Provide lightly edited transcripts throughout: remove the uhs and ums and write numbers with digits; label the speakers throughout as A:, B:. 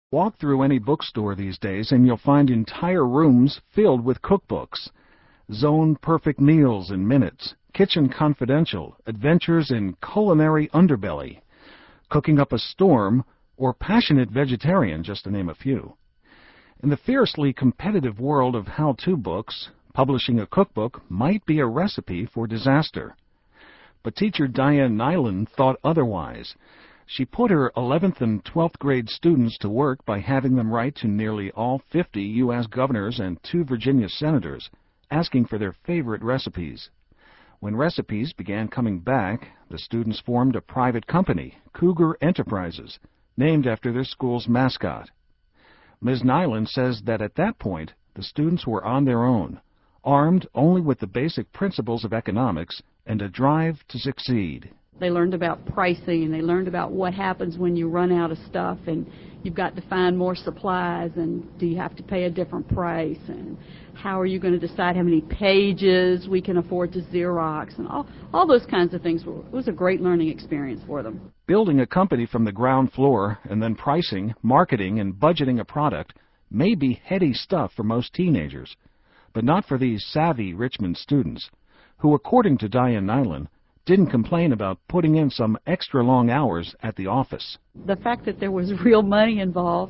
A: Walk through any bookstore these days and you'll find entire rooms filled with cookbooks. Zone Perfect Meals in Minutes, Kitchen Confidential, Adventures in Culinary Underbelly, Cooking Up a Storm, or Passionate Vegetarian, just to name a few. In the fiercely competitive world of how-to books, publishing a cookbook might be a recipe for disaster. But teacher Diane Nyland thought otherwise. She put her 11th and 12th grade students to work by having them write to nearly all 50 U.S. governors and 2 Virginia senators, asking for their favorite recipes. When recipes began coming back, the students formed a private company, Cougar Enterprises, named after their school's mascot. Ms. Nyland says that at that point, the students were on their own, armed only with the basic principles of economics and a drive to succeed.
B: They learned about pricing, and they learned about what happens when you run out of stuff and you've got to find more supplies, and do you have to pay a different price, and how are you going to decide how many pages we can afford to Xerox, and all those kinds of things. It was a great learning experience for them.
A: Building a company from the ground floor and then pricing, marketing, and budgeting a product may be heady stuff for most teenagers, but not for these savvy Richmond students, who, according to Diane Nyland, didn't complain about putting in some extra long hours at the office.
B: The fact that there was real money involved,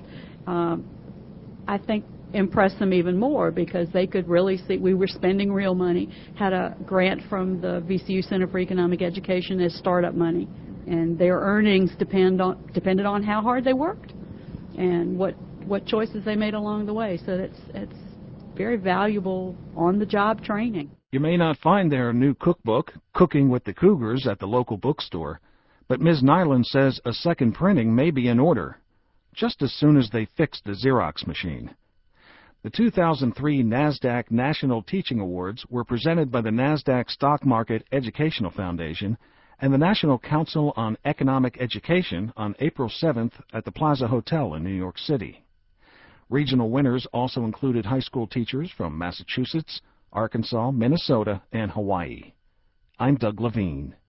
B: I think, impressed them even more, because they could really see we were spending real money, had a grant from the VCU Center for Economic Education as startup money, and their earnings depended on how hard they worked and what choices they made along the way. So it's very valuable on-the-job training.
A: You may not find their new cookbook, Cooking with the Cougars, at the local bookstore, but Ms. Nyland says a second printing may be in order, just as soon as they fix the Xerox machine. The 2003 NASDAQ National Teaching Awards were presented by the NASDAQ Stock Market Educational Foundation and the National Council on Economic Education on April 7th at the Plaza Hotel in New York City. Regional winners also included high school teachers from Massachusetts, Arkansas, Minnesota, and Hawaii. I'm Doug Levine.